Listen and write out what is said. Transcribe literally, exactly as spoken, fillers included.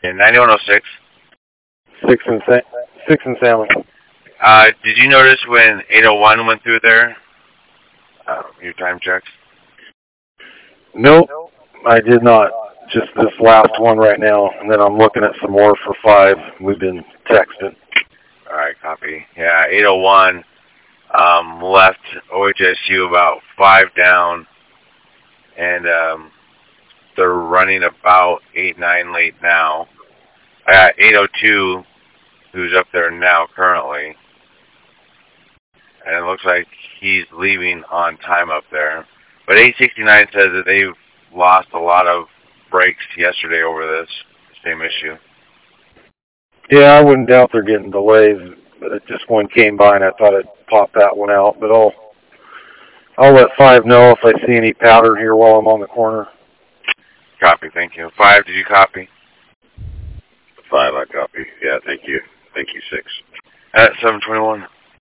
ninety-one oh six. Six and Sa six and Salmon. Uh, did you notice when eight oh one went through there? Uh, your time checks? Nope, I did not. Just this last one right now, and then I'm looking at some more for five. We've been texting. All right, copy. Yeah, eight oh one um, left O H S U about five down, and um, they're running about eight nine late now. I got eight oh two, who's up there now currently, and it looks like he's leaving on time up there. But eight sixty-nine says that they've lost a lot of breaks yesterday over this same issue. Yeah, I wouldn't doubt they're getting delays, but it just one came by and I thought I'd pop that one out. But I'll I'll let five know if I see any powder here while I'm on the corner. Copy, thank you. Five, did you copy? Five, I copy. Yeah, thank you. Thank you, six. At seven twenty-one.